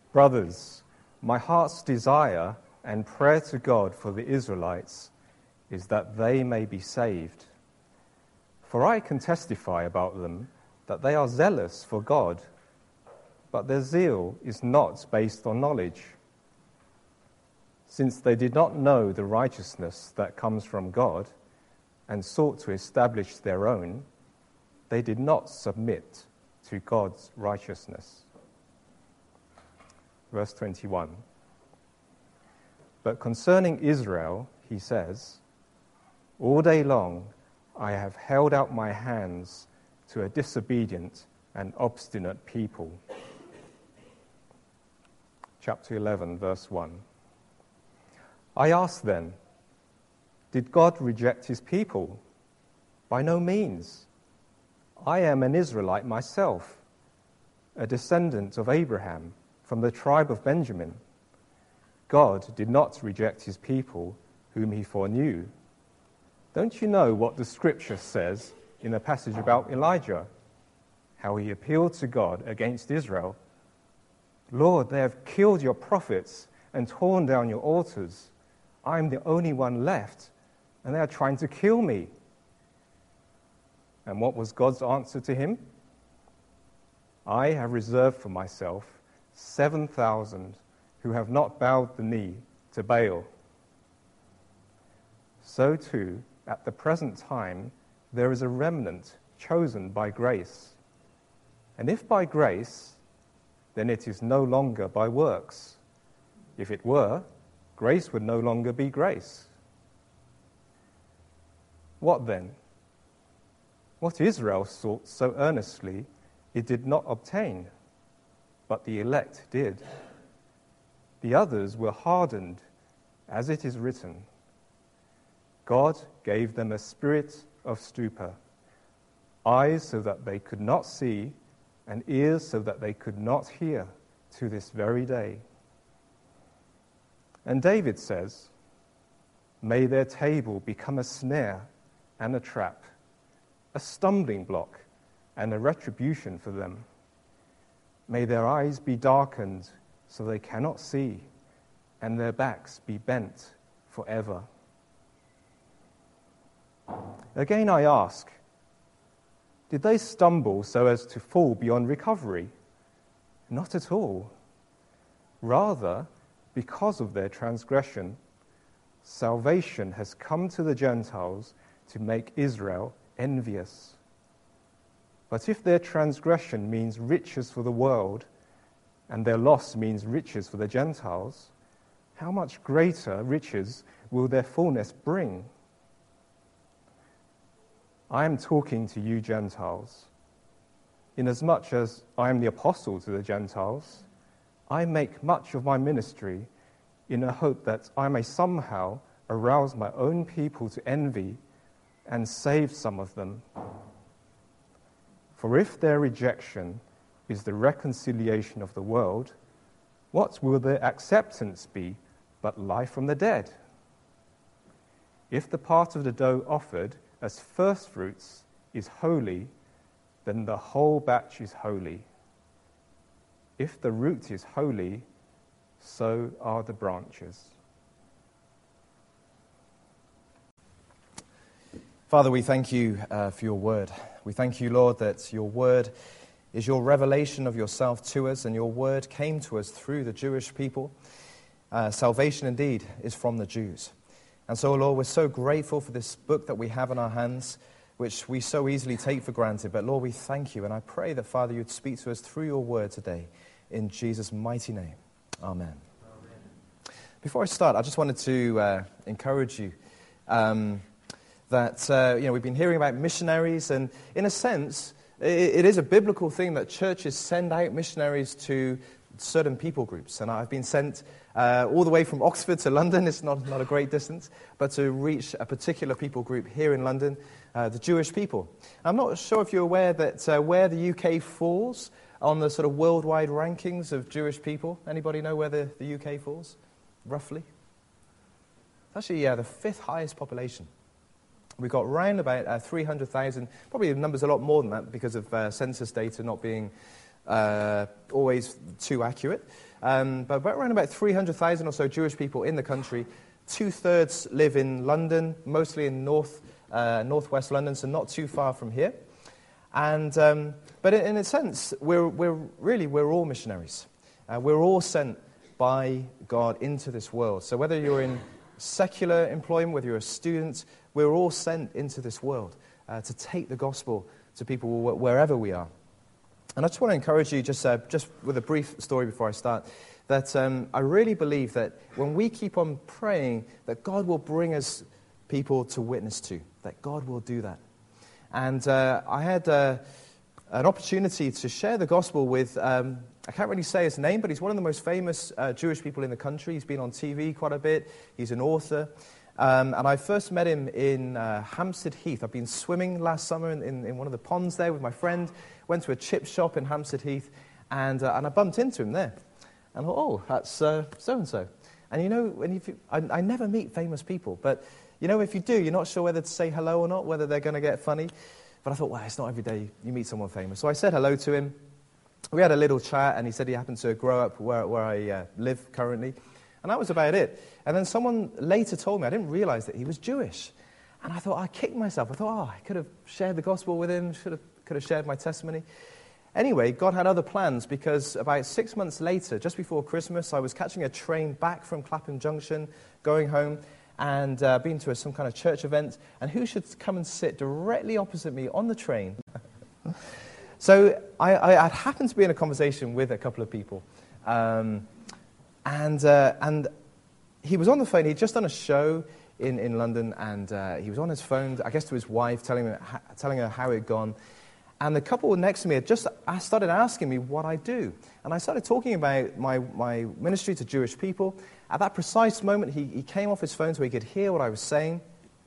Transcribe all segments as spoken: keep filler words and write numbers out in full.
Brothers, my heart's desire and prayer to God for the Israelites is that they may be saved. For I can testify about them that they are zealous for God, but their zeal is not based on knowledge. Since they did not know the righteousness that comes from God and sought to establish their own, they did not submit to God's righteousness. Verse twenty-one. But concerning Israel, he says, all day long I have held out my hands to a disobedient and obstinate people. Chapter eleven, verse one. I ask then, did God reject his people? By no means. I am an Israelite myself, a descendant of Abraham from the tribe of Benjamin. God did not reject his people whom he foreknew. Don't you know what the scripture says in the passage about Elijah? How he appealed to God against Israel. Lord, they have killed your prophets and torn down your altars. I am the only one left, and they are trying to kill me. And what was God's answer to him? I have reserved for myself seven thousand who have not bowed the knee to Baal. So too, at the present time, there is a remnant chosen by grace. And if by grace, then it is no longer by works. If it were, grace would no longer be grace. What then? What Israel sought so earnestly, it did not obtain, but the elect did. The others were hardened, as it is written, God gave them a spirit of stupor, eyes so that they could not see, and ears so that they could not hear, to this very day. And David says, may their table become a snare and a trap, a stumbling block and a retribution for them. May their eyes be darkened so they cannot see, and their backs be bent forever. Again I ask, did they stumble so as to fall beyond recovery? Not at all. Rather, because of their transgression, salvation has come to the Gentiles to make Israel envious. But if their transgression means riches for the world, and their loss means riches for the Gentiles, how much greater riches will their fullness bring? I am talking to you Gentiles. Inasmuch as I am the apostle to the Gentiles, I make much of my ministry in a hope that I may somehow arouse my own people to envy and save some of them. For if their rejection is the reconciliation of the world, what will their acceptance be but life from the dead? If the part of the dough offered as firstfruits is holy, then the whole batch is holy. If the root is holy, so are the branches. Father, we thank you uh, for your word. We thank you, Lord, that your word is your revelation of yourself to us, and your word came to us through the Jewish people. Uh, salvation, indeed, is from the Jews. And so, Lord, we're so grateful for this book that we have in our hands, which we so easily take for granted. But, Lord, we thank you, and I pray that, Father, you'd speak to us through your word today. In Jesus' mighty name, amen. Amen. Before I start, I just wanted to uh, encourage you um, that, uh, you know, we've been hearing about missionaries, and in a sense, it, it is a biblical thing that churches send out missionaries to certain people groups. And I've been sent uh, all the way from Oxford to London. It's not, not a great distance, but to reach a particular people group here in London, uh, the Jewish people. I'm not sure if you're aware that uh, where the U K falls on the sort of worldwide rankings of Jewish people. Anybody know where the, the U K falls, roughly? It's actually yeah, the fifth highest population. We've got round about uh, three hundred thousand, probably the number's a lot more than that because of uh, census data not being uh, always too accurate. Um, but around about three hundred thousand or so Jewish people in the country. Two-thirds live in London, mostly in north, uh, northwest London, so not too far from here. And um, but in, in a sense, we're, we're really, we're all missionaries. Uh, we're all sent by God into this world. So whether you're in secular employment, whether you're a student, we're all sent into this world uh, to take the gospel to people wherever we are. And I just want to encourage you, just uh, just with a brief story before I start, that um, I really believe that when we keep on praying, that God will bring us people to witness to, that God will do that. And uh, I had uh, an opportunity to share the gospel with, um, I can't really say his name, but he's one of the most famous uh, Jewish people in the country. He's been on T V quite a bit. He's an author. Um, and I first met him in uh, Hampstead Heath. I've been swimming last summer in, in, in one of the ponds there with my friend. Went to a chip shop in Hampstead Heath, and, uh, and I bumped into him there. And I thought, oh, that's uh, so-and-so. And you know, when you, I, I never meet famous people, but you know, if you do, you're not sure whether to say hello or not, whether they're going to get funny. But I thought, well, it's not every day you meet someone famous. So I said hello to him. We had a little chat, and he said he happened to grow up where, where I uh, live currently. And that was about it. And then someone later told me, I didn't realize that he was Jewish. And I thought, I kicked myself. I thought, oh, I could have shared the gospel with him, should have, could have shared my testimony. Anyway, God had other plans, because about six months later, just before Christmas, I was catching a train back from Clapham Junction, going home, and uh, been to a, some kind of church event. And who should come and sit directly opposite me on the train? So I, I, I happened to be in a conversation with a couple of people. Um, and uh, and he was on the phone. He'd just done a show in, in London, and uh, he was on his phone, I guess to his wife, telling her, telling her how it had gone. And the couple next to me had just started asking me what I do. And I started talking about my, my ministry to Jewish people. At that precise moment, he, he came off his phone so he could hear what I was saying.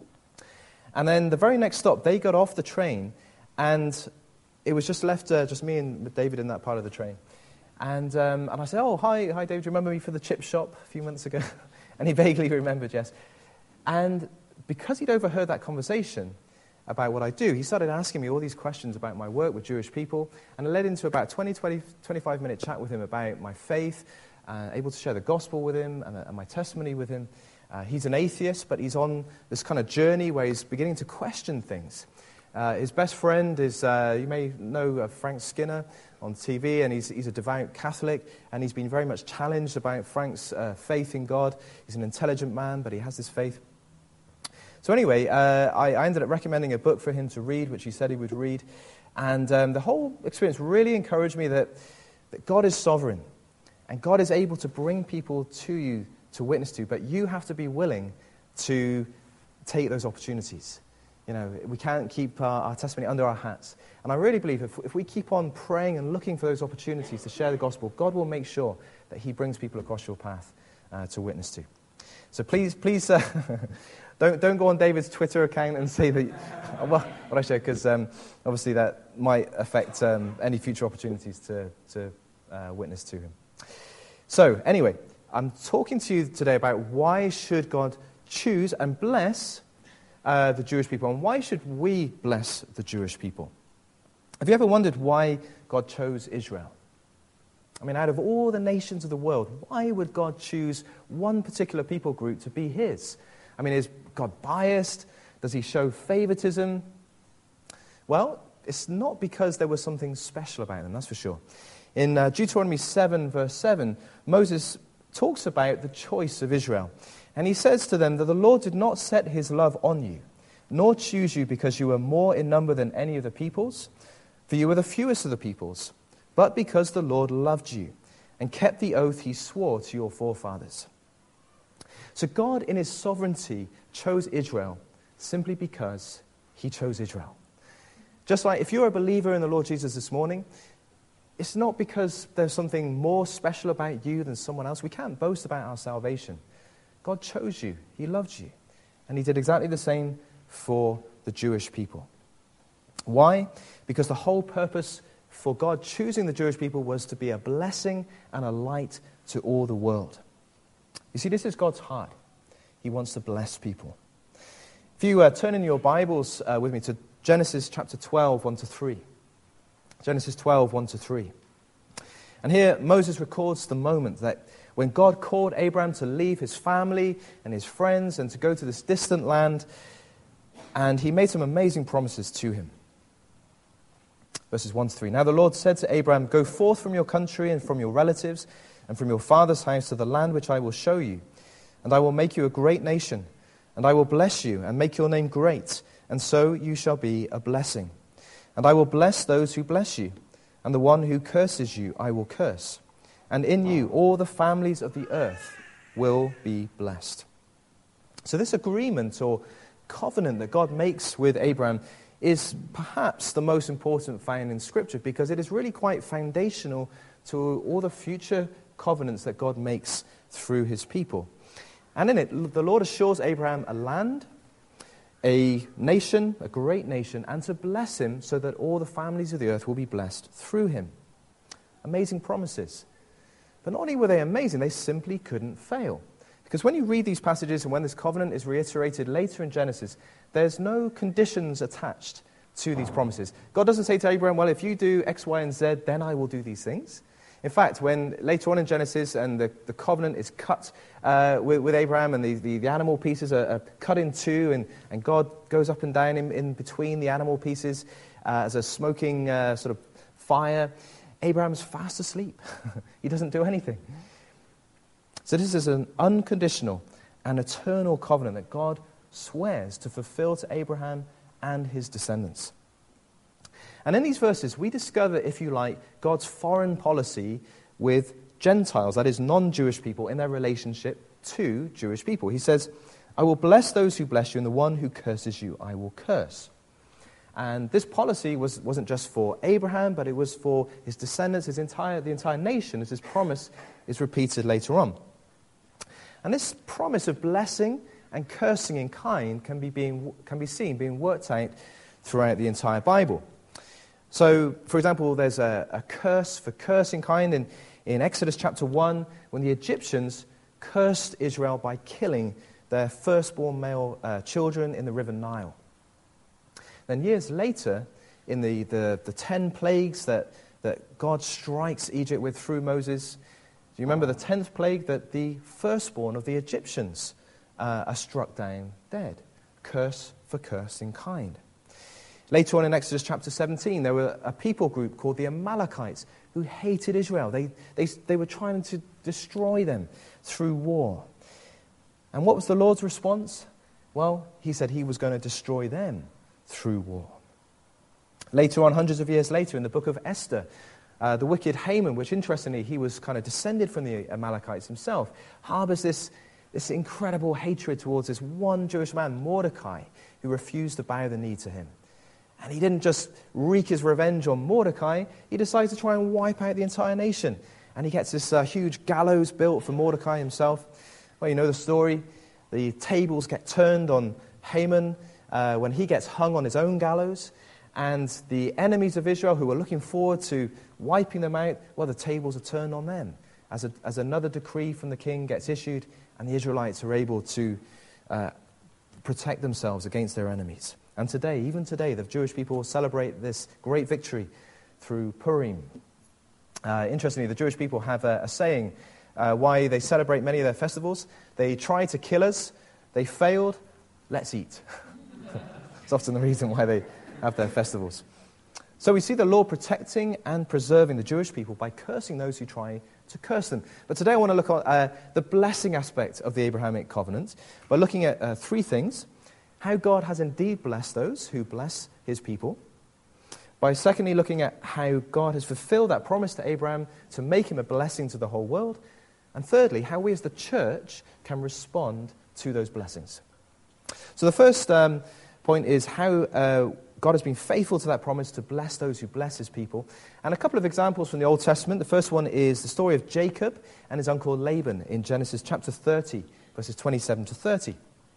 And then the very next stop, they got off the train, and it was just left, uh, just me and David in that part of the train. And um, and I said, oh, hi, hi, David, do you remember me for the chip shop a few months ago? And he vaguely remembered, yes. And because he'd overheard that conversation about what I do, he started asking me all these questions about my work with Jewish people, and it led into about a twenty, twenty, twenty-five minute chat with him about my faith, uh, able to share the gospel with him and, uh, and my testimony with him. Uh, he's an atheist, but he's on this kind of journey where he's beginning to question things. Uh, his best friend is, uh, you may know uh, Frank Skinner on T V, and he's, he's a devout Catholic, and he's been very much challenged about Frank's uh, faith in God. He's an intelligent man, but he has this faith. So anyway, uh, I, I ended up recommending a book for him to read, which he said he would read. And um, the whole experience really encouraged me that, that God is sovereign, and God is able to bring people to you to witness to, but you have to be willing to take those opportunities. You know, we can't keep our, our testimony under our hats. And I really believe if, if we keep on praying and looking for those opportunities to share the gospel, God will make sure that he brings people across your path uh, to witness to. So please, please, uh, don't don't go on David's Twitter account and say that, well, what I share, because um, obviously that might affect um, any future opportunities to, to uh, witness to him. So anyway, I'm talking to you today about why should God choose and bless Uh, the Jewish people, and why should we bless the Jewish people? Have you ever wondered why God chose Israel? I mean, out of all the nations of the world, why would God choose one particular people group to be his? I mean, is God biased? Does he show favoritism? Well, it's not because there was something special about them, that's for sure. In uh, Deuteronomy seven, verse seven, Moses talks about the choice of Israel. And he says to them that the Lord did not set his love on you, nor choose you because you were more in number than any of the peoples, for you were the fewest of the peoples, but because the Lord loved you and kept the oath he swore to your forefathers. So God, in his sovereignty, chose Israel simply because he chose Israel. Just like if you're a believer in the Lord Jesus this morning, it's not because there's something more special about you than someone else. We can't boast about our salvation. God chose you. He loved you. And he did exactly the same for the Jewish people. Why? Because the whole purpose for God choosing the Jewish people was to be a blessing and a light to all the world. You see, this is God's heart. He wants to bless people. If you uh, turn in your Bibles uh, with me to Genesis chapter twelve, one to three. Genesis twelve, one to three. And here Moses records the moment that when God called Abraham to leave his family and his friends and to go to this distant land, and he made some amazing promises to him. Verses one to three. Now the Lord said to Abraham, "Go forth from your country and from your relatives and from your father's house to the land which I will show you. And I will make you a great nation, and I will bless you and make your name great, and so you shall be a blessing. And I will bless those who bless you, and the one who curses you I will curse. And in you all the families of the earth will be blessed." So this agreement or covenant that God makes with Abraham is perhaps the most important found in Scripture, because it is really quite foundational to all the future covenants that God makes through his people. And in it, the Lord assures Abraham a land, a nation, a great nation, and to bless him so that all the families of the earth will be blessed through him. Amazing promises. But not only were they amazing, they simply couldn't fail. Because when you read these passages and when this covenant is reiterated later in Genesis, there's no conditions attached to these promises. God doesn't say to Abraham, well, if you do X, Y, and Z, then I will do these things. In fact, when later on in Genesis and the, the covenant is cut uh, with, with Abraham and the, the, the animal pieces are, are cut in two and, and God goes up and down in, in between the animal pieces uh, as a smoking uh, sort of fire, Abraham's fast asleep. He doesn't do anything. So this is an unconditional and eternal covenant that God swears to fulfill to Abraham and his descendants. And in these verses, we discover, if you like, God's foreign policy with Gentiles, that is, non-Jewish people, in their relationship to Jewish people. He says, "I will bless those who bless you, and the one who curses you I will curse." And this policy was, wasn't just for Abraham, but it was for his descendants, his entire, the entire nation, as his promise is repeated later on. And this promise of blessing and cursing in kind can be, being, can be seen being worked out throughout the entire Bible. So, for example, there's a, a curse for cursing kind in, in Exodus chapter one, when the Egyptians cursed Israel by killing their firstborn male uh, children in the river Nile. Then years later, in the, the, the ten plagues that, that God strikes Egypt with through Moses, do you remember the tenth plague? That the firstborn of the Egyptians uh, are struck down dead. Curse for curse in kind. Later on in Exodus chapter seventeen, there were a people group called the Amalekites who hated Israel. They, they, they were trying to destroy them through war. And what was the Lord's response? Well, he said he was going to destroy them through war. Later on, hundreds of years later, in the book of Esther, uh, the wicked Haman, which interestingly, he was kind of descended from the Amalekites himself, harbors this, this incredible hatred towards this one Jewish man, Mordecai, who refused to bow the knee to him. And he didn't just wreak his revenge on Mordecai, he decides to try and wipe out the entire nation. And he gets this uh, huge gallows built for Mordecai himself. Well, you know the story. The tables get turned on Haman uh, when he gets hung on his own gallows. And the enemies of Israel, who were looking forward to wiping them out, well, the tables are turned on them. As, a, as another decree from the king gets issued, and the Israelites are able to uh, protect themselves against their enemies. And today, even today, the Jewish people celebrate this great victory through Purim. Uh, interestingly, the Jewish people have a, a saying uh, why they celebrate many of their festivals. They tried to kill us, they failed, let's eat. It's often the reason why they have their festivals. So we see the Lord protecting and preserving the Jewish people by cursing those who try to curse them. But today I want to look at uh, the blessing aspect of the Abrahamic covenant by looking at uh, three things. How God has indeed blessed those who bless his people. By secondly, looking at how God has fulfilled that promise to Abraham to make him a blessing to the whole world. And thirdly, how we as the church can respond to those blessings. So the first um, point is how uh, God has been faithful to that promise to bless those who bless his people. And a couple of examples from the Old Testament. The first one is the story of Jacob and his uncle Laban in Genesis chapter thirty, verses twenty-seven to thirty.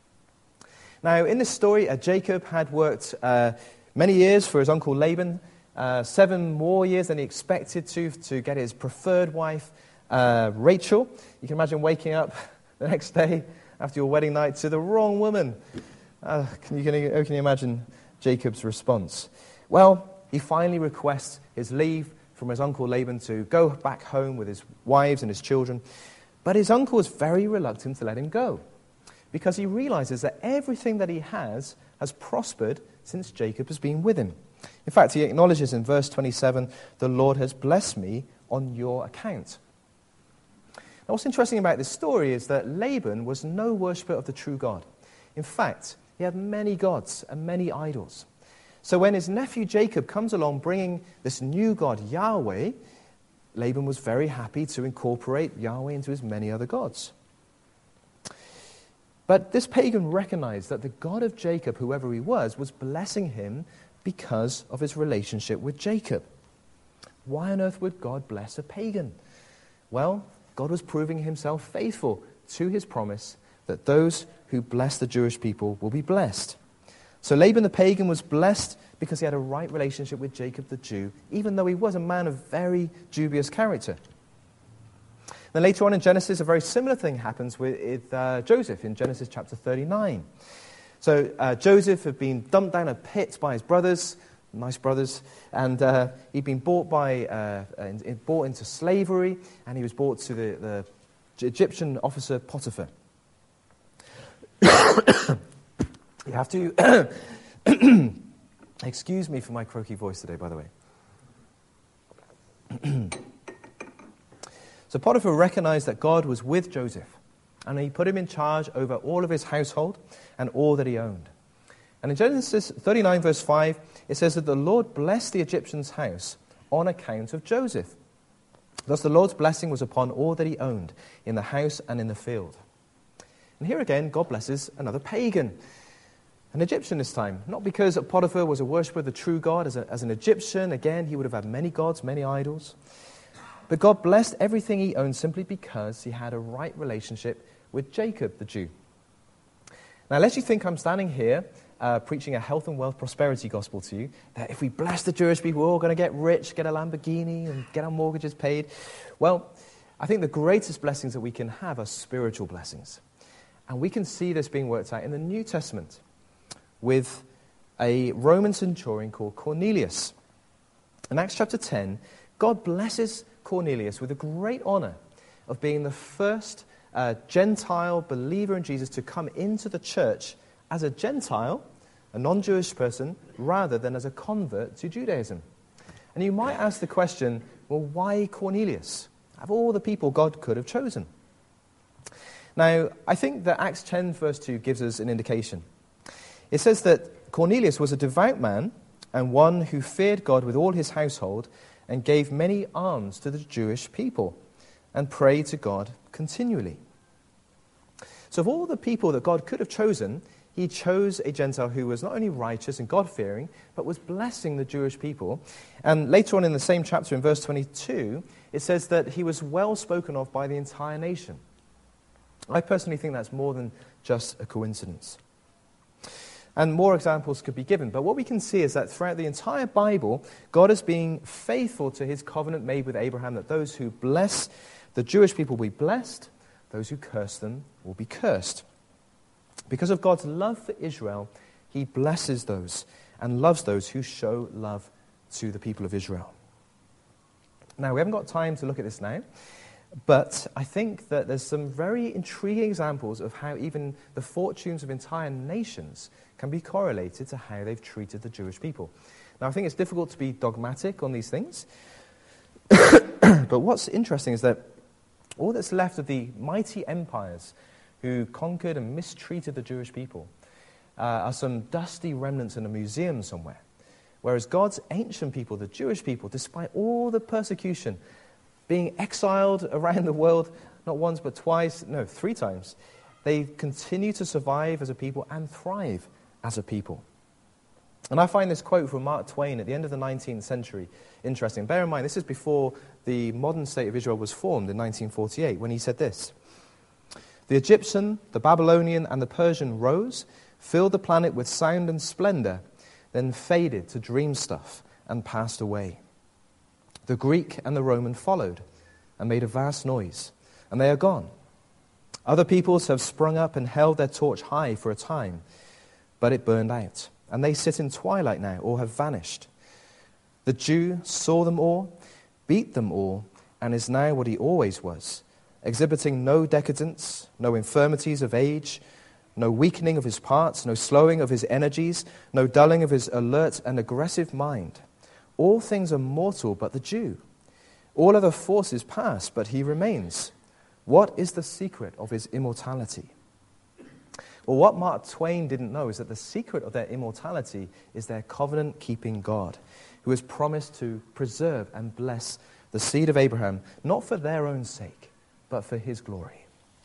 Now, in this story, uh, Jacob had worked uh, many years for his uncle Laban, uh, seven more years than he expected to, to get his preferred wife, uh, Rachel. You can imagine waking up the next day after your wedding night to the wrong woman. Uh, can, you, can, you, can you imagine Jacob's response? Well, he finally requests his leave from his uncle Laban to go back home with his wives and his children. But his uncle is very reluctant to let him go because he realizes that everything that he has has prospered since Jacob has been with him. In fact, he acknowledges in verse twenty-seven, "The Lord has blessed me on your account." Now, what's interesting about this story is that Laban was no worshipper of the true God. In fact, he had many gods and many idols. So when his nephew Jacob comes along bringing this new God, Yahweh, Laban was very happy to incorporate Yahweh into his many other gods. But this pagan recognized that the God of Jacob, whoever he was, was blessing him because of his relationship with Jacob. Why on earth would God bless a pagan? Well, God was proving himself faithful to his promise that those who bless the Jewish people will be blessed. So Laban the pagan was blessed because he had a right relationship with Jacob the Jew, even though he was a man of very dubious character. Then later on in Genesis, a very similar thing happens with uh, Joseph in Genesis chapter thirty-nine. So uh, Joseph had been dumped down a pit by his brothers, nice brothers, and uh, he'd been bought by uh, in, bought into slavery, and he was brought to the, the Egyptian officer Potiphar. You have to excuse me for my croaky voice today, by the way. So Potiphar recognized that God was with Joseph, and he put him in charge over all of his household and all that he owned. And in Genesis thirty-nine, verse five, it says that the Lord blessed the Egyptian's house on account of Joseph. Thus the Lord's blessing was upon all that he owned, in the house and in the field. And here again, God blesses another pagan, an Egyptian this time. Not because Potiphar was a worshipper of the true God. As, a, as an Egyptian, again, he would have had many gods, many idols. But God blessed everything he owned simply because he had a right relationship with Jacob, the Jew. Now, lest you think I'm standing here uh, preaching a health and wealth prosperity gospel to you, that if we bless the Jewish people, we're all going to get rich, get a Lamborghini, and get our mortgages paid. Well, I think the greatest blessings that we can have are spiritual blessings. And we can see this being worked out in the New Testament with a Roman centurion called Cornelius. In Acts chapter ten, God blesses Cornelius with the great honor of being the first uh, Gentile believer in Jesus to come into the church as a Gentile, a non-Jewish person, rather than as a convert to Judaism. And you might ask the question, well, why Cornelius? Of all the people God could have chosen. Now, I think that Acts ten verse two gives us an indication. It says that Cornelius was a devout man and one who feared God with all his household and gave many alms to the Jewish people and prayed to God continually. So of all the people that God could have chosen, he chose a Gentile who was not only righteous and God-fearing, but was blessing the Jewish people. And later on in the same chapter, in verse twenty-two, it says that he was well spoken of by the entire nation. I personally think that's more than just a coincidence. And more examples could be given. But what we can see is that throughout the entire Bible, God is being faithful to his covenant made with Abraham, that those who bless the Jewish people will be blessed, those who curse them will be cursed. Because of God's love for Israel, he blesses those and loves those who show love to the people of Israel. Now, we haven't got time to look at this now, but I think that there's some very intriguing examples of how even the fortunes of entire nations can be correlated to how they've treated the Jewish people. Now, I think it's difficult to be dogmatic on these things, but what's interesting is that all that's left of the mighty empires who conquered and mistreated the Jewish people uh, are some dusty remnants in a museum somewhere. Whereas God's ancient people, the Jewish people, despite all the persecution, being exiled around the world, not once but twice, no, three times, they continue to survive as a people and thrive as a people. And I find this quote from Mark Twain at the end of the nineteenth century interesting. Bear in mind, this is before the modern state of Israel was formed in nineteen forty-eight, when he said this: "The Egyptian, the Babylonian, and the Persian rose, filled the planet with sound and splendor, then faded to dream stuff and passed away. The Greek and the Roman followed and made a vast noise, and they are gone. Other peoples have sprung up and held their torch high for a time, but it burned out, and they sit in twilight now or have vanished. The Jew saw them all, beat them all, and is now what he always was, exhibiting no decadence, no infirmities of age, no weakening of his parts, no slowing of his energies, no dulling of his alert and aggressive mind. All things are mortal but the Jew. All other forces pass, but he remains. What is the secret of his immortality? Well, what Mark Twain didn't know is that the secret of their immortality is their covenant-keeping God, who has promised to preserve and bless the seed of Abraham, not for their own sake, but for his glory.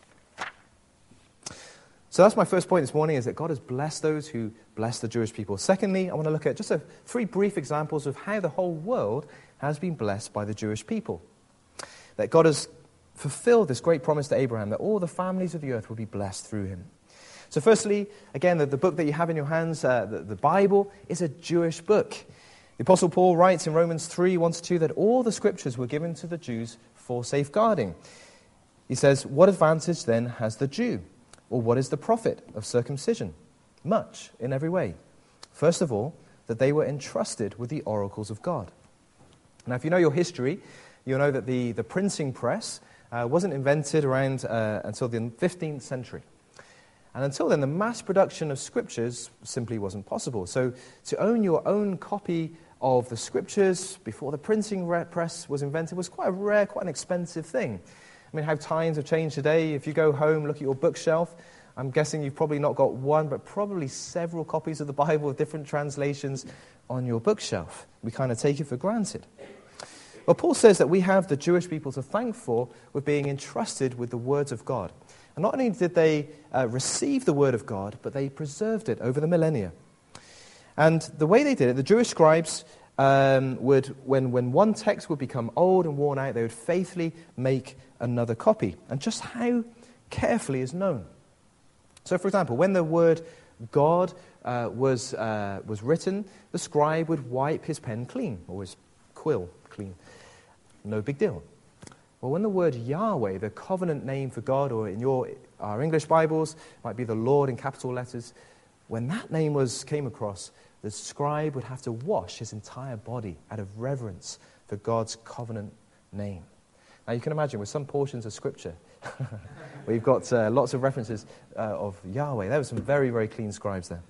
So that's my first point this morning, is that God has blessed those who bless the Jewish people. Secondly, I want to look at just a, three brief examples of how the whole world has been blessed by the Jewish people. That God has fulfilled this great promise to Abraham, that all the families of the earth will be blessed through him. So firstly, again, the, the book that you have in your hands, uh, the, the Bible, is a Jewish book. The Apostle Paul writes in Romans three, one to two, that all the scriptures were given to the Jews for safeguarding. He says, what advantage then has the Jew? Or what is the profit of circumcision? Much, in every way. First of all, that they were entrusted with the oracles of God. Now, if you know your history, you'll know that the, the printing press uh, wasn't invented around uh, until the fifteenth century. And until then, the mass production of scriptures simply wasn't possible. So to own your own copy of the scriptures before the printing press was invented was quite a rare, quite an expensive thing. I mean, how times have changed today. If you go home, look at your bookshelf, I'm guessing you've probably not got one, but probably several copies of the Bible with different translations on your bookshelf. We kind of take it for granted. Well, Paul says that we have the Jewish people to thank for with being entrusted with the words of God. And not only did they uh, receive the word of God, but they preserved it over the millennia. And the way they did it, the Jewish scribes um, would, when, when one text would become old and worn out, they would faithfully make another copy. And just how carefully is known. So, for example, when the word God uh, was, uh, was written, the scribe would wipe his pen clean, or his quill clean. No big deal. Well, when the word Yahweh, the covenant name for God, or in your our English Bibles, might be the Lord in capital letters, when that name was came across, the scribe would have to wash his entire body out of reverence for God's covenant name. Now, you can imagine with some portions of Scripture, we've got uh, lots of references uh, of Yahweh. There were some very, very clean scribes there.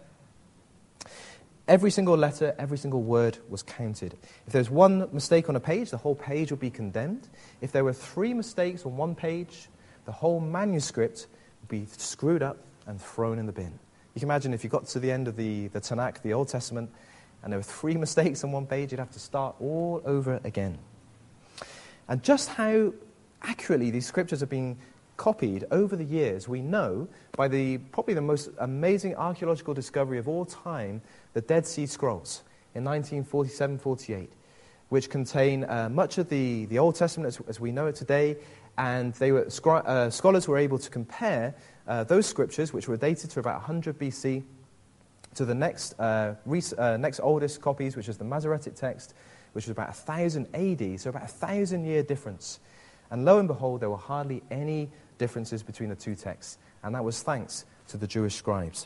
Every single letter, every single word was counted. If there's one mistake on a page, the whole page would be condemned. If there were three mistakes on one page, the whole manuscript would be screwed up and thrown in the bin. You can imagine if you got to the end of the, the Tanakh, the Old Testament, and there were three mistakes on one page, you'd have to start all over again. And just how accurately these scriptures have been copied over the years, we know by the probably the most amazing archaeological discovery of all time, the Dead Sea Scrolls in nineteen forty-seven forty-eight, which contain uh, much of the, the Old Testament as, as we know it today, and they were scri- uh, scholars were able to compare uh, those scriptures, which were dated to about one hundred B C, to the next uh, rec- uh, next oldest copies, which is the Masoretic text, which was about one thousand A D, so about a thousand-year difference. And lo and behold, there were hardly any differences between the two texts, and that was thanks to the Jewish scribes.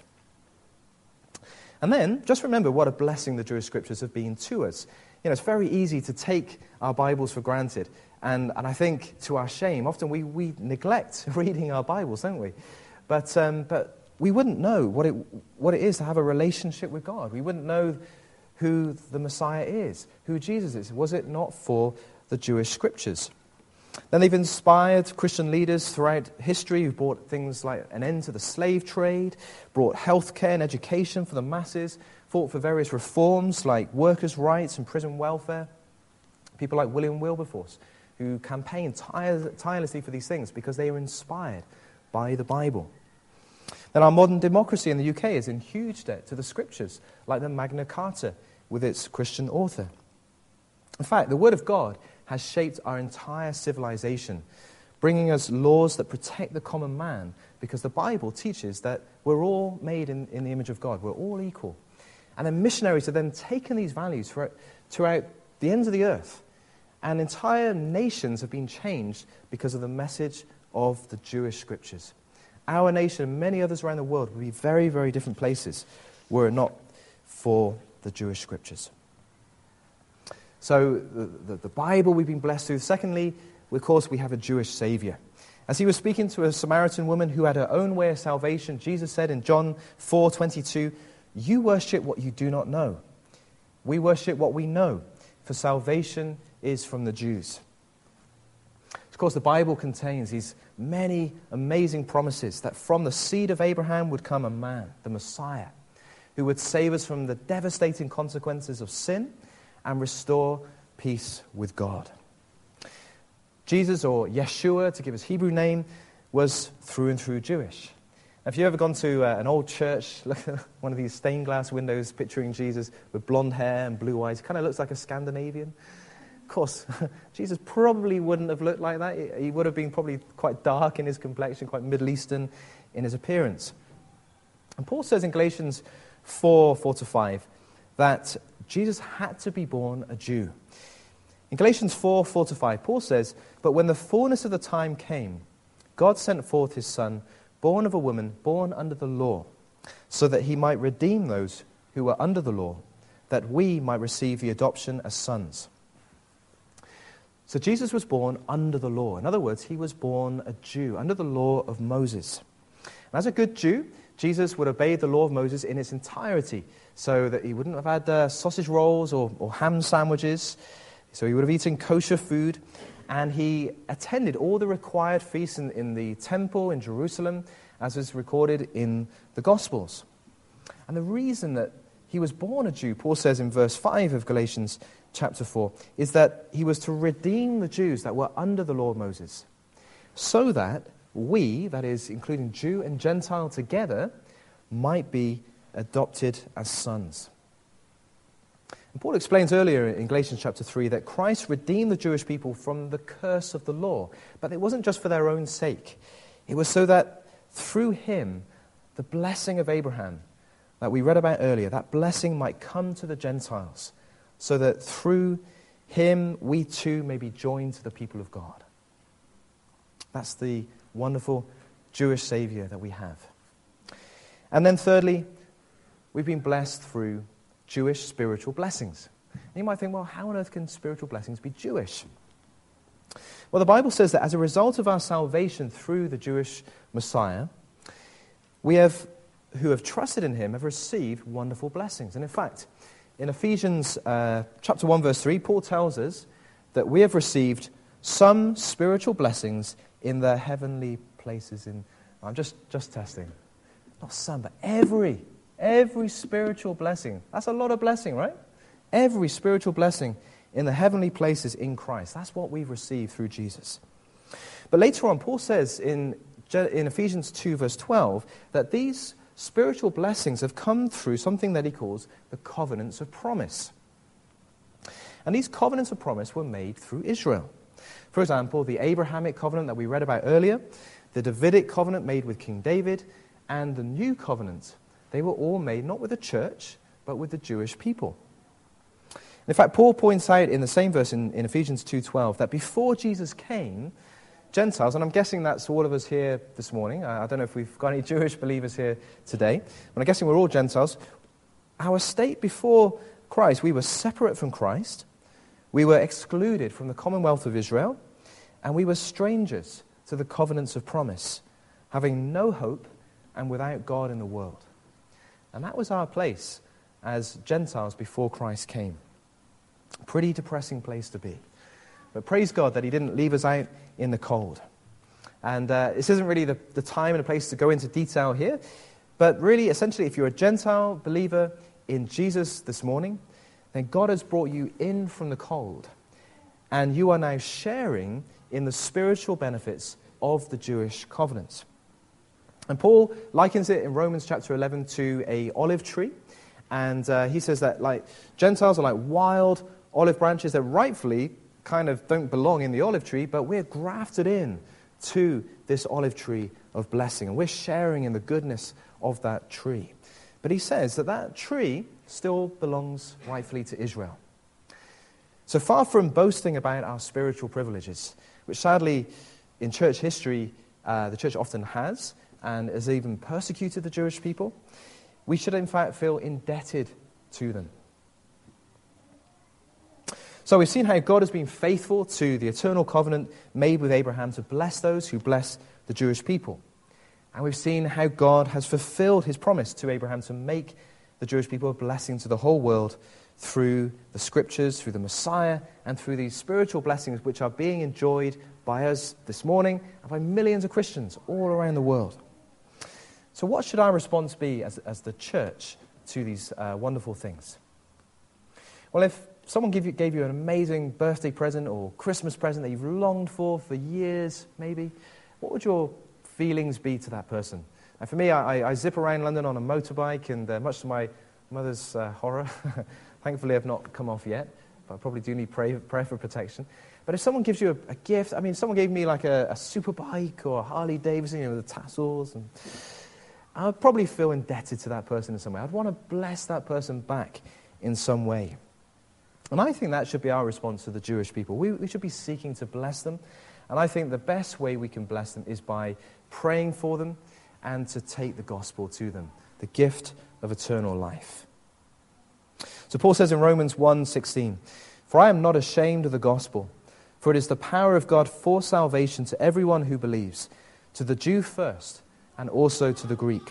And then, just remember what a blessing the Jewish scriptures have been to us. You know, it's very easy to take our Bibles for granted, and, and I think, to our shame, often we, we neglect reading our Bibles, don't we? But, um, but we wouldn't know what it, what it is to have a relationship with God. We wouldn't know who the Messiah is, who Jesus is, was it not for the Jewish scriptures. Then they've inspired Christian leaders throughout history who brought things like an end to the slave trade, brought healthcare and education for the masses, fought for various reforms like workers' rights and prison welfare. People like William Wilberforce, who campaigned tire- tirelessly for these things because they were inspired by the Bible. Then our modern democracy in the U K is in huge debt to the scriptures, like the Magna Carta with its Christian author. In fact, the Word of God has shaped our entire civilization, bringing us laws that protect the common man, because the Bible teaches that we're all made in, in the image of God. We're all equal. And then missionaries have then taken these values throughout, throughout the ends of the earth, and entire nations have been changed because of the message of the Jewish scriptures. Our nation and many others around the world would be very, very different places were it not for the Jewish scriptures. So the, the, the Bible we've been blessed through. Secondly, of course, we have a Jewish Savior. As he was speaking to a Samaritan woman who had her own way of salvation, Jesus said in John four twenty-two, "You worship what you do not know. We worship what we know, for salvation is from the Jews." Of course, the Bible contains these many amazing promises that from the seed of Abraham would come a man, the Messiah, who would save us from the devastating consequences of sin and restore peace with God. Jesus, or Yeshua, to give his Hebrew name, was through and through Jewish. Now, if you've ever gone to uh, an old church, look at one of these stained glass windows picturing Jesus with blonde hair and blue eyes, kind of looks like a Scandinavian. Of course, Jesus probably wouldn't have looked like that. He would have been probably quite dark in his complexion, quite Middle Eastern in his appearance. And Paul says in Galatians four, four to five, that Jesus had to be born a Jew. In Galatians four, four to five, Paul says, "But when the fullness of the time came, God sent forth his Son, born of a woman, born under the law, so that he might redeem those who were under the law, that we might receive the adoption as sons." So Jesus was born under the law. In other words, he was born a Jew, under the law of Moses. And as a good Jew, Jesus would obey the law of Moses in its entirety, so that he wouldn't have had uh, sausage rolls or, or ham sandwiches. So he would have eaten kosher food, and he attended all the required feasts in, in the temple in Jerusalem, as is recorded in the Gospels. And the reason that he was born a Jew, Paul says in verse five of Galatians chapter four, is that he was to redeem the Jews that were under the law of Moses, so that we, that is, including Jew and Gentile together, might be adopted as sons. And Paul explains earlier in Galatians chapter three that Christ redeemed the Jewish people from the curse of the law, but it wasn't just for their own sake. It was so that through him, the blessing of Abraham that we read about earlier, that blessing might come to the Gentiles, so that through him we too may be joined to the people of God. That's the wonderful Jewish Savior that we have. And then thirdly, we've been blessed through Jewish spiritual blessings. And you might think, well, how on earth can spiritual blessings be Jewish? Well, the Bible says that as a result of our salvation through the Jewish Messiah, we have, who have trusted in him, have received wonderful blessings. And in fact, in Ephesians uh, chapter one, verse three, Paul tells us that we have received some spiritual blessings in the heavenly places. In I'm just, just testing. Not some, but every, every spiritual blessing. That's a lot of blessing, right? Every spiritual blessing in the heavenly places in Christ. That's what we've received through Jesus. But later on, Paul says in, in Ephesians two, verse twelve, that these spiritual blessings have come through something that he calls the covenants of promise. And these covenants of promise were made through Israel. For example, the Abrahamic covenant that we read about earlier, the Davidic covenant made with King David, and the new covenant. They were all made not with the church, but with the Jewish people. In fact, Paul points out in the same verse in, in Ephesians two twelve that before Jesus came, Gentiles, and I'm guessing that's all of us here this morning. I, I don't know if we've got any Jewish believers here today, but I'm guessing we're all Gentiles. Our state before Christ, we were separate from Christ, we were excluded from the commonwealth of Israel, and we were strangers to the covenants of promise, having no hope and without God in the world. And that was our place as Gentiles before Christ came. Pretty depressing place to be. But praise God that he didn't leave us out in the cold. And uh, this isn't really the, the time and the place to go into detail here, but really, essentially, if you're a Gentile believer in Jesus this morning, then God has brought you in from the cold, and you are now sharing in the spiritual benefits of the Jewish covenants. And Paul likens it in Romans chapter eleven to a olive tree, and uh, he says that like Gentiles are like wild olive branches that rightfully kind of don't belong in the olive tree, but we're grafted in to this olive tree of blessing, and we're sharing in the goodness of that tree. But he says that that tree still belongs rightfully to Israel. So far from boasting about our spiritual privileges, which sadly in church history uh, the church often has, and has even persecuted the Jewish people, we should in fact feel indebted to them. So we've seen how God has been faithful to the eternal covenant made with Abraham to bless those who bless the Jewish people. And we've seen how God has fulfilled his promise to Abraham to make the Jewish people a blessing to the whole world through the scriptures, through the Messiah, and through these spiritual blessings which are being enjoyed by us this morning and by millions of Christians all around the world. So what should our response be as, as the church to these uh, wonderful things? Well, if someone gave you, gave you an amazing birthday present or Christmas present that you've longed for for years, maybe, what would your feelings be to that person? And for me, I, I zip around London on a motorbike, and uh, much to my mother's uh, horror, thankfully I've not come off yet, but I probably do need prayer, prayer for protection. But if someone gives you a, a gift, I mean, if someone gave me like a, a super bike or a Harley Davidson, you know, with the tassels, and I would probably feel indebted to that person in some way. I'd want to bless that person back in some way. And I think that should be our response to the Jewish people. We, we should be seeking to bless them. And I think the best way we can bless them is by praying for them and to take the gospel to them, the gift of eternal life. So Paul says in Romans one sixteen, "For I am not ashamed of the gospel, for it is the power of God for salvation to everyone who believes, to the Jew first, and also to the Greek."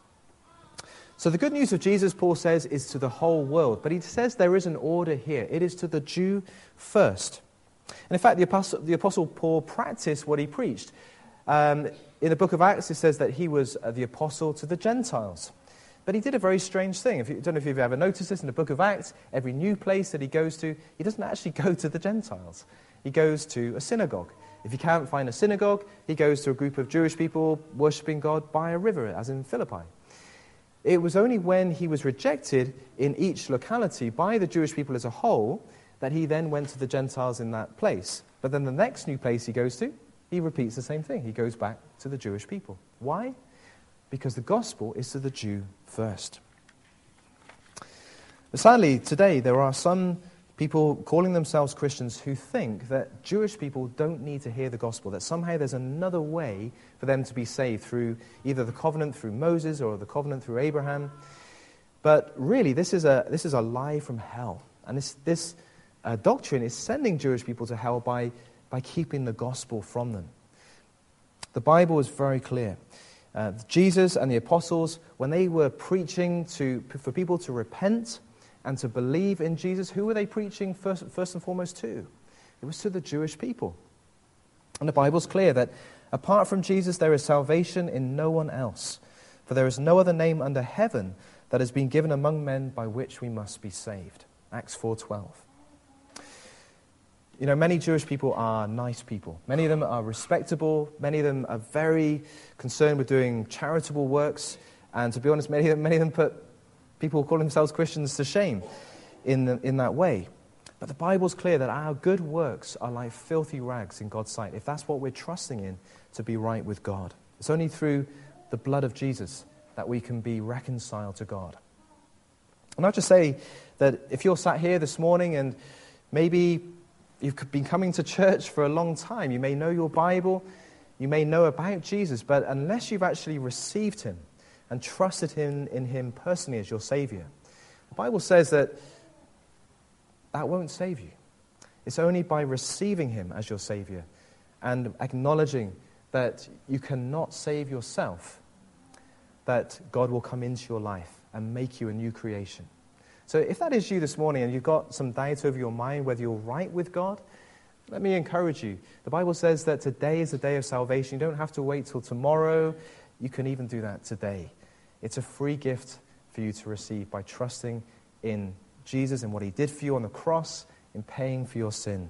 So the good news of Jesus, Paul says, is to the whole world. But he says there is an order here. It is to the Jew first. And in fact, the Apostle, the Apostle Paul practiced what he preached. Um, in the book of Acts, it says that he was uh, the apostle to the Gentiles. But he did a very strange thing. If you, I don't know if you've ever noticed this in the book of Acts. Every new place that he goes to, he doesn't actually go to the Gentiles. He goes to a synagogue. If he can't find a synagogue, he goes to a group of Jewish people worshipping God by a river, as in Philippi. It was only when he was rejected in each locality by the Jewish people as a whole that he then went to the Gentiles in that place. But then the next new place he goes to, he repeats the same thing. He goes back to the Jewish people. Why? Because the gospel is to the Jew first. But sadly, today there are some people calling themselves Christians who think that Jewish people don't need to hear the gospel, that somehow there's another way for them to be saved through either the covenant through Moses or the covenant through Abraham. But really, this is a this is a lie from hell. And this, this uh, doctrine is sending Jewish people to hell by, by keeping the gospel from them. The Bible is very clear. Uh, Jesus and the apostles, when they were preaching to for people to repent and to believe in Jesus, who were they preaching first, first and foremost to? It was to the Jewish people. And the Bible's clear that apart from Jesus, there is salvation in no one else. For there is no other name under heaven that has been given among men by which we must be saved. Acts four twelve. You know, many Jewish people are nice people. Many of them are respectable. Many of them are very concerned with doing charitable works. And to be honest, many of them, many of them put people calling themselves Christians to shame in, the, in that way. But the Bible's clear that our good works are like filthy rags in God's sight, if that's what we're trusting in to be right with God. It's only through the blood of Jesus that we can be reconciled to God. And I'll just say that if you're sat here this morning and maybe you've been coming to church for a long time, you may know your Bible, you may know about Jesus, but unless you've actually received him and trusted him in him personally as your Savior, the Bible says that that won't save you. It's only by receiving him as your Savior and acknowledging that you cannot save yourself that God will come into your life and make you a new creation. So if that is you this morning and you've got some doubt over your mind whether you're right with God, let me encourage you. The Bible says that today is the day of salvation. You don't have to wait till tomorrow. You can even do that today. It's a free gift for you to receive by trusting in Jesus and what he did for you on the cross in paying for your sin.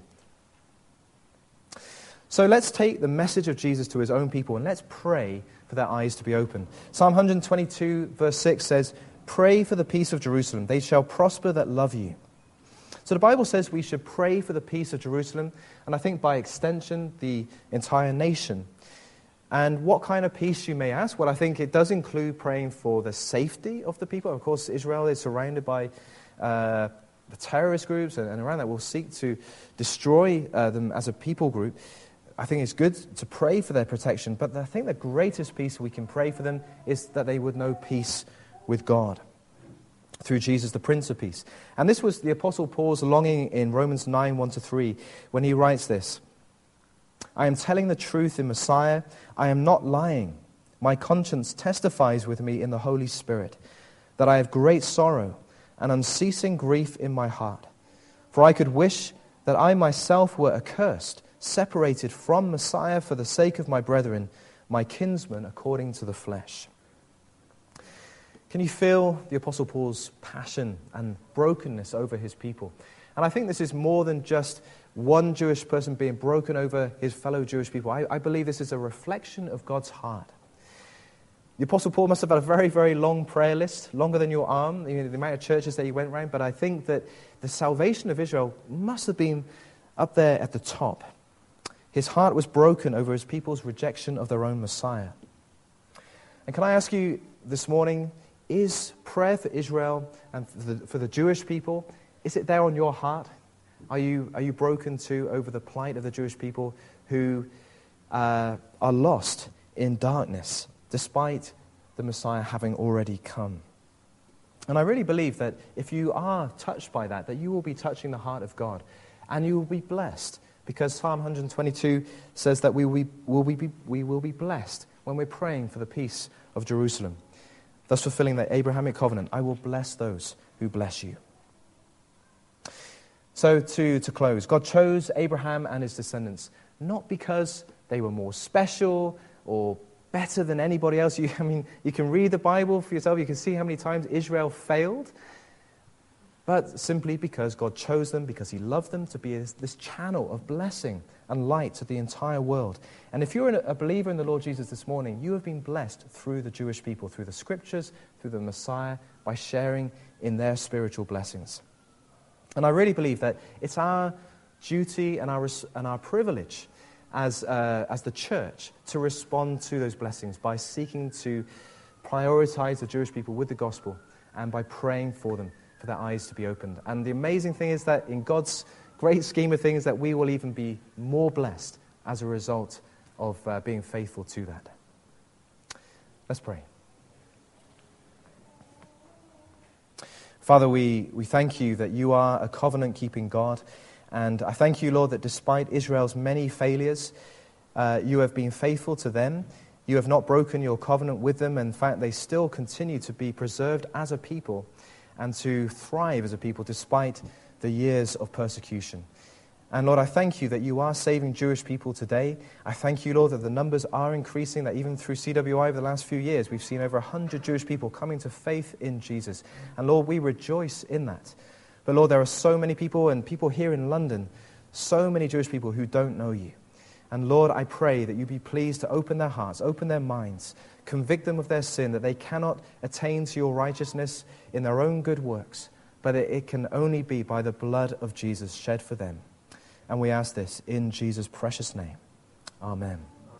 So let's take the message of Jesus to his own people and let's pray for their eyes to be open. Psalm one twenty-two verse six says, "Pray for the peace of Jerusalem. They shall prosper that love you." So the Bible says we should pray for the peace of Jerusalem, and I think by extension, the entire nation. And what kind of peace, you may ask? Well, I think it does include praying for the safety of the people. Of course, Israel is surrounded by uh, the terrorist groups, and, and around that will seek to destroy uh, them as a people group. I think it's good to pray for their protection, but I think the greatest peace we can pray for them is that they would know peace with God. through Jesus, the Prince of Peace. And this was the Apostle Paul's longing in Romans nine, one to three, when he writes this: I am telling the truth in Messiah. I am not lying. My conscience testifies with me in the Holy Spirit that I have great sorrow and unceasing grief in my heart. For I could wish that I myself were accursed, separated from Messiah for the sake of my brethren, my kinsmen according to the flesh. Can you feel the Apostle Paul's passion and brokenness over his people? And I think this is more than just one Jewish person being broken over his fellow Jewish people. I, I believe this is a reflection of God's heart. The Apostle Paul must have had a very, very long prayer list, longer than your arm, you know, the amount of churches that he went around, but I think that the salvation of Israel must have been up there at the top. His heart was broken over his people's rejection of their own Messiah. And can I ask you this morning, is prayer for Israel and for the, for the Jewish people, is it there on your heart? Are you, are you broken too over the plight of the Jewish people who uh, are lost in darkness, despite the Messiah having already come? And I really believe that if you are touched by that, that you will be touching the heart of God, and you will be blessed, because Psalm one twenty-two says that we will be, will we be, we will be blessed when we're praying for the peace of Jerusalem, thus fulfilling the Abrahamic covenant. I will bless those who bless you. So to, to close, God chose Abraham and his descendants, not because they were more special or better than anybody else. You, I mean, you can read the Bible for yourself. You can see how many times Israel failed. But simply because God chose them, because he loved them to be this, this channel of blessing and light to the entire world. And if you're a believer in the Lord Jesus this morning, you have been blessed through the Jewish people, through the Scriptures, through the Messiah, by sharing in their spiritual blessings. And I really believe that it's our duty and our, and our privilege as, uh, as the church to respond to those blessings by seeking to prioritize the Jewish people with the gospel and by praying for them, for their eyes to be opened. And the amazing thing is that in God's great scheme of things, that we will even be more blessed as a result of uh, being faithful to that. Let's pray. Father, we, we thank you that you are a covenant-keeping God. And I thank you, Lord, that despite Israel's many failures, uh, you have been faithful to them. You have not broken your covenant with them. In fact, they still continue to be preserved as a people and to thrive as a people despite the years of persecution. And Lord, I thank you that you are saving Jewish people today. I thank you, Lord, that the numbers are increasing, that even through C W I over the last few years, we've seen over one hundred Jewish people coming to faith in Jesus. And Lord, we rejoice in that. But Lord, there are so many people, and people here in London, so many Jewish people who don't know you. And Lord, I pray that you be pleased to open their hearts, open their minds, convict them of their sin, that they cannot attain to your righteousness in their own good works, but it can only be by the blood of Jesus shed for them. And we ask this in Jesus' precious name. Amen.